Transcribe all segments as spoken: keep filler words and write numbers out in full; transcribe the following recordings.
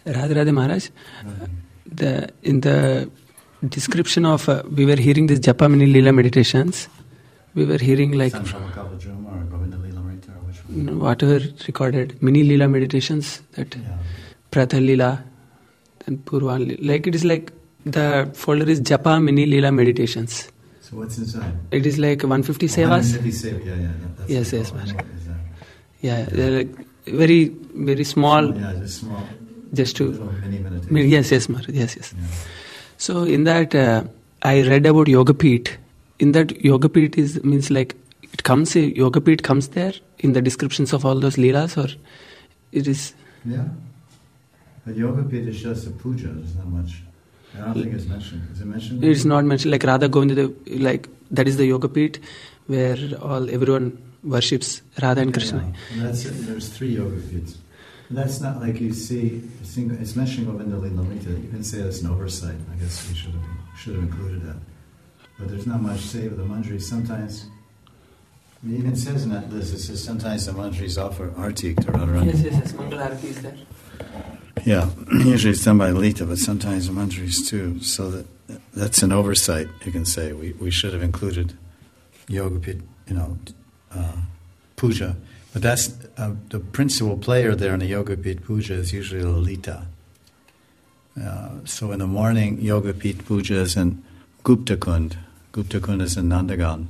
Radhe Radhe Maharaj, the, in the description of, uh, we were hearing this Japa Mini Leela meditations, we were hearing like, whatever recorded, Mini Leela meditations, that yeah. Pratha Leela and Purva Leela, like it is like, the folder is Japa Mini Leela meditations. So what's inside? It is like one hundred fifty sevas. one hundred fifty sevas, yeah, yeah. That's yes, yes, Maharaj. Yeah, they're like very, very small. Yeah, just small. Just to mini meditation. Yes, yes, Maharaj. Yes, yes. Yeah. So in that, uh, I read about Yogapeeth. In that, Yogapeeth is means like it comes. Yogapeeth comes there in the descriptions of all those leelas, or it is. Yeah, but Yogapeeth is just a puja. There's not much. I don't think it's mentioned. Is it mentioned? It's not mentioned. Like Radha Govinda, like that is the Yogapeeth where all everyone worships Radha and Krishna. Yeah, and that's it. There's three Yogapeeths. That's not like you see. It's mentioning Govinda Lilamrita. You can say that's an oversight. I guess we should have should have included that. But there's not much say with the manjaris. Sometimes it even says in that list. It says sometimes the manjaris offer arti to Radharani. Yes, yes, yes. Mangal Arati is there. Yeah, usually it's done by Lita, but sometimes the manjaris too. So that that's an oversight. You can say we we should have included Yogapeeth, you know, uh, puja. But that's uh, the principal player there in the Yogapeeth puja is usually Lalita. Uh, so in the morning, Yogapeeth puja is in Gupta Kund. Gupta Kund is in Nandagan.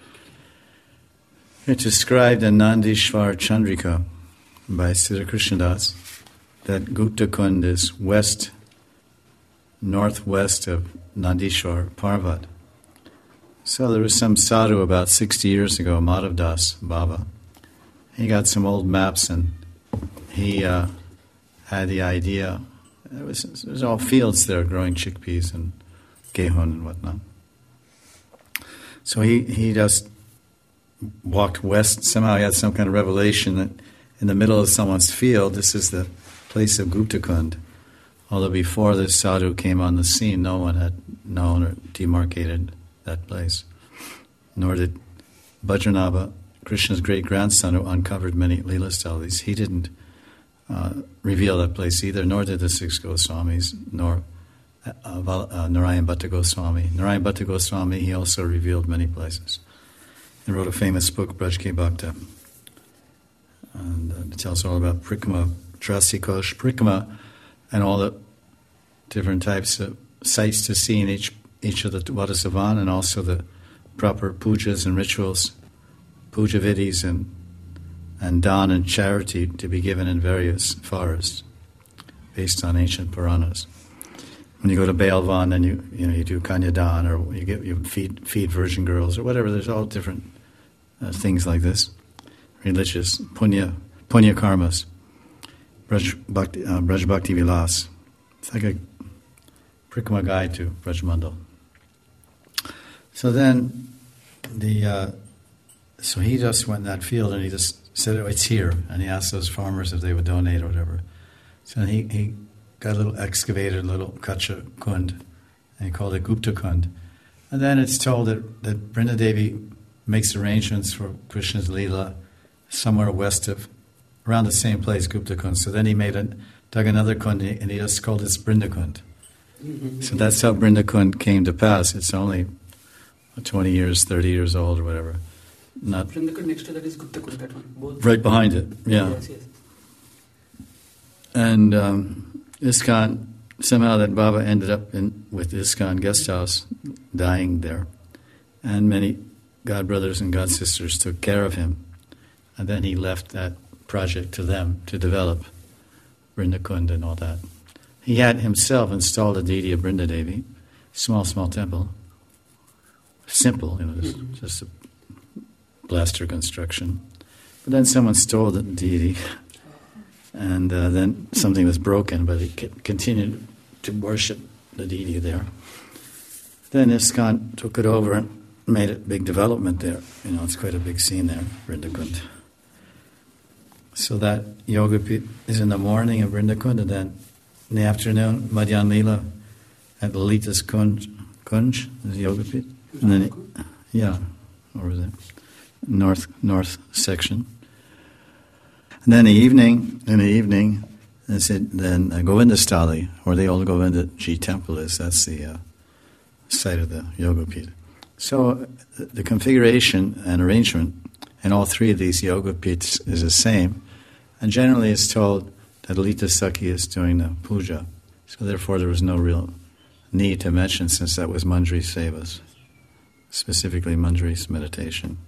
It's described in Nandishvar Chandrika by Siddha Krishnadas that Gupta Kund is west, northwest of Nandishvar Parvat. So there was some sadhu about sixty years ago, Madhav Das Baba. He got some old maps and he uh, had the idea. It was, it was all fields there growing chickpeas and gehun and whatnot. So he, he just walked west. Somehow he had some kind of revelation that in the middle of someone's field, this is the place of Gupta Kund. Although before this sadhu came on the scene, no one had known or demarcated that place. Nor did Bhadranabha, Krishna's great-grandson who uncovered many Leela Stalis, he didn't uh, reveal that place either, nor did the six Goswamis, nor uh, uh, Narayan Bhatta Goswami. Narayan Bhatta Goswami, he also revealed many places. He wrote a famous book, Braj Ke Bhakta. And uh, it tells all about Prikrama, Trasikosh, Prikrama, and all the different types of sites to see in each each of the Vadasavan, and also the proper pujas and rituals, puja vidhis and and dan and charity to be given in various forests based on ancient Puranas. When you go to Bailvan and you you know you do Kanyadan, or you get you feed feed virgin girls or whatever, there's all different uh, things like this, religious punya punya karmas. Braj Bhakti, uh, Braj Bhakti Vilas. It's like a Prikrama guide to Braj Mandal. So then, the uh, so he just went in that field and he just said, oh, it's here. And he asked those farmers if they would donate or whatever. So he, he got a little excavated, little Kacha Kund, and he called it Gupta Kund. And then it's told that, that Brinda Devi makes arrangements for Krishna's Leela somewhere west of, around the same place, Gupta Kund. So then he made a, dug another Kund, and he just called it Brinda Kund. Mm-hmm. So that's how Brinda Kund came to pass. It's only twenty years, thirty years old or whatever. Not Brinda Kund next to that is Gupta Kund, that one. Both. Right behind it, yeah. Yes, yes. And um, ISKCON, somehow that Baba ended up in with ISKCON guest house, dying there. And many God brothers and God sisters took care of him. And then he left that project to them to develop Brinda Kund and all that. He had himself installed a deity of Brinda Devi, small, small temple. Simple, you know, just, mm-hmm. just a blaster construction. But then someone stole the deity, and uh, then something was broken, but he c- continued to worship the deity there. Then ISKCON took it over and made a big development there. You know, it's quite a big scene there, Brinda Kund. So that Yogapeeth is in the morning in Brinda Kund, and then in the afternoon, Madhyan Leela at Lalita's Kunj, Kunj is Yogapeeth. And then, yeah, over there, north north section. And then in the evening, in the evening, And said, then uh, Govindasthali, where the old Govindaji temple is, that's the uh, site of the Yogapith. So uh, the configuration and arrangement in all three of these Yogapiths is the same. And generally it's told that Lita Sakhi is doing the puja. So therefore there was no real need to mention, since that was Manjari Sevas, specifically Manjari's meditation.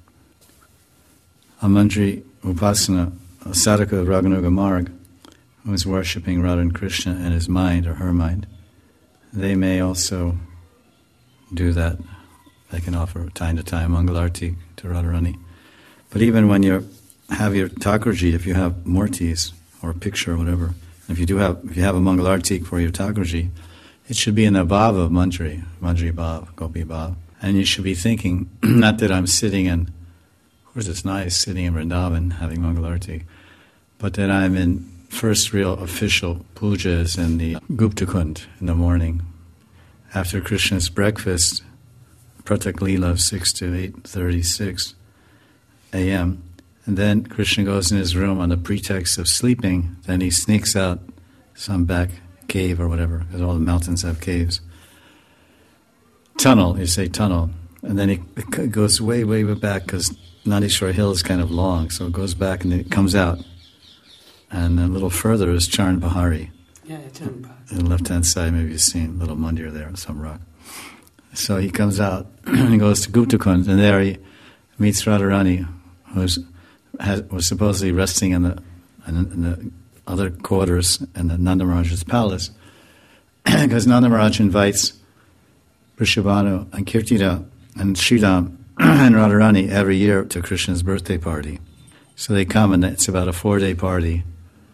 A Manjari Upasana, a sadhaka of Raganuga Marg, who is worshipping Radha and Krishna in his mind or her mind, they may also do that. They can offer time to time Mangalarti to Radharani. But even when you have your Thakurji, if you have murtis or a picture or whatever, if you do have if you have a Mangalarti for your Thakurji, it should be in the bhav of Manjari, Manjari bhav, Gopi bhav. And you should be thinking, not that I'm sitting in, of course it's nice sitting in Vrindavan having Mangalarti, but that I'm in first real official pujas in the Gupta Kund in the morning. After Krishna's breakfast, Pratak Leela of six to eight thirty-six a.m., and then Krishna goes in his room on the pretext of sleeping, then he sneaks out some back cave or whatever, because all the mountains have caves. Tunnel, you say tunnel, and then he goes way, way back, because Nandishwar Hill is kind of long, so it goes back and then it comes out. And a little further is Charan Bahari. Yeah, Charan Bahari. On the left-hand side, maybe you've seen a little mandir there, some rock. So he comes out and he goes to Gupta Kund, and there he meets Radharani, who was supposedly resting in the, in the other quarters in the Nanda Maharaj's palace, because Nanda Maharaj invites Vrishabhanu and Kirtida and Sridham and Radharani every year to Krishna's birthday party. So they come, and it's about a four-day party.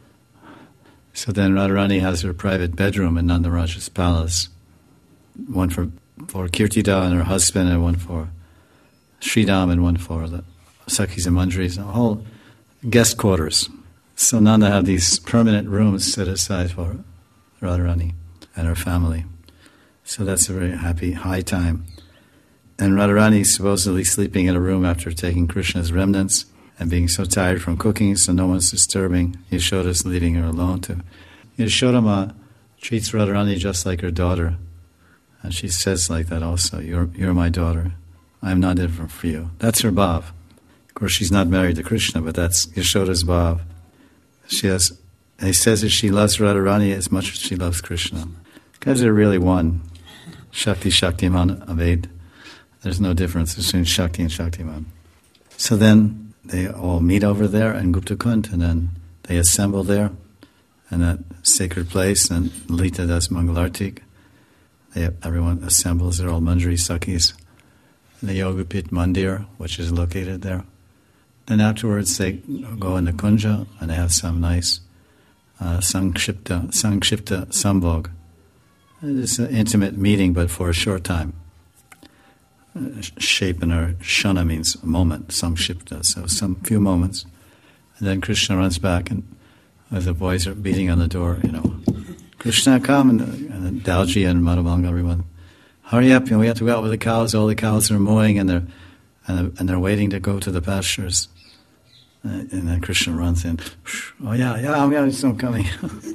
So then Radharani has her private bedroom in Nanda Maharaj's palace, one for, for Kirtida and her husband, and one for Sridham, and one for the Sakhis and Manjaris, a whole guest quarters. So Nanda have these permanent rooms set aside for Radharani and her family. So that's a very happy, high time. And Radharani is supposedly sleeping in a room after taking Krishna's remnants and being so tired from cooking, so no one's disturbing. Yashoda's leaving her alone to. Yashodama treats Radharani just like her daughter. And she says like that also, you're, you're my daughter. I'm not different for you. That's her bhav. Of course, she's not married to Krishna, but that's Yashoda's bhav. She has, he says that she loves Radharani as much as she loves Krishna. Because they're really one. Shakti, Shaktiman, Aved. There's no difference between Shakti and Shaktiman. So then they all meet over there in Gupta Kund, and then they assemble there in that sacred place, and Lita does Mangalartik. They, everyone assembles, they're all Manjari Sakhis. The Yogapith Mandir, which is located there. Then afterwards they go in the Kunja, and they have some nice uh, Sankshipta, Sankshipta Sambhog. It's an intimate meeting, but for a short time. Shape in our shana means a moment, samshipta, so some few moments. And then Krishna runs back, and as the boys are beating on the door, you know, Krishna, come, and, and Dalji and Madhavanga, everyone, hurry up, you know, we have to go out with the cows. All the cows are mooing, and they're and they're, and they're waiting to go to the pastures. Uh, and then Krishna runs in. Oh yeah, yeah, yeah, it's not coming.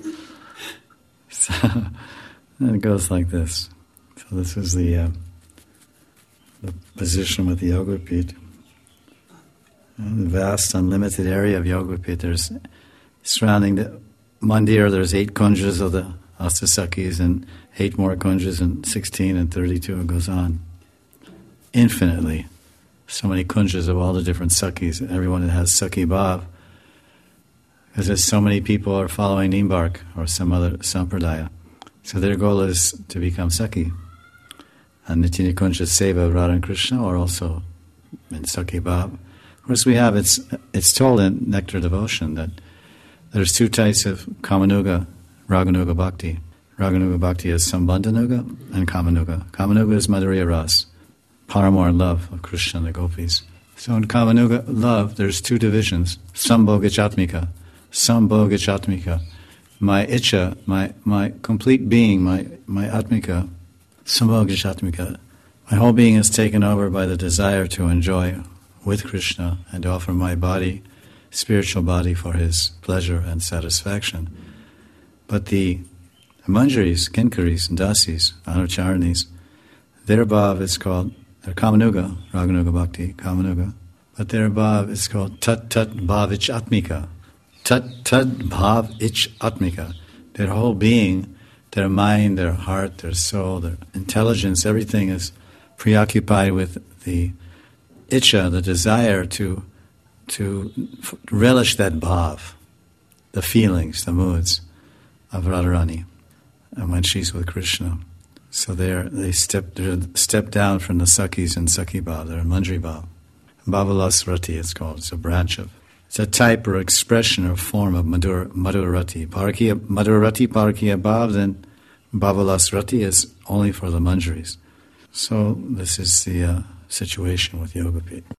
So and it goes like this. So this is the. Uh, the position with the Yogapith. The vast, unlimited area of Yogapith. There's surrounding the mandir, there's eight kunjas of the Astasakis and eight more kunjas and sixteen and thirty-two. It goes on. Infinitely. So many kunjas of all the different Sakis. Everyone that has Sakhi Bhav. Because there's so many people are following Nimbark or some other sampradaya. So their goal is to become Sakhi. And Nitya Kunja Seva of Radha and Krishna, or also in Sakhi Bhav. Of course, we have, it's it's told in Nectar Devotion that there's two types of Kamanuga, Raganuga Bhakti. Raganuga Bhakti is Sambandhanuga and Kamanuga. Kamanuga is Madhurya Ras, Paramore love of Krishna and the Gopis. So in Kamanuga love, there's two divisions, Sambhogachatmika, Sambhogachatmika. My Icha, my, my complete being, my, my Atmika, Sambhogachatmika. My whole being is taken over by the desire to enjoy with Krishna and to offer my body, spiritual body, for his pleasure and satisfaction. But the manjaris, kinkaris, and dasis, anucharanis, their bhav is called, they're Kamanuga, Raganuga Bhakti, Kamanuga, but their bhav is called Tat Tat Bhav Ich Atmika. Tat Tat Bhav Ich Atmika. Their whole being, their mind, their heart, their soul, their intelligence, everything is preoccupied with the Icha, the desire to to f- relish that bhav, the feelings, the moods of Radharani, and when she's with Krishna. So they're, they step step down from the Sakhis and Sakhi bhav, they're Manjari bhav. Bhavalasrati it's called, it's a branch of, it's a type or expression or form of Madhur, Madhurati. Parakiya, Madhurati, Parakiya bhav, then Bhavalasrati is only for the Manjaris. So this is the uh, situation with Yogapith.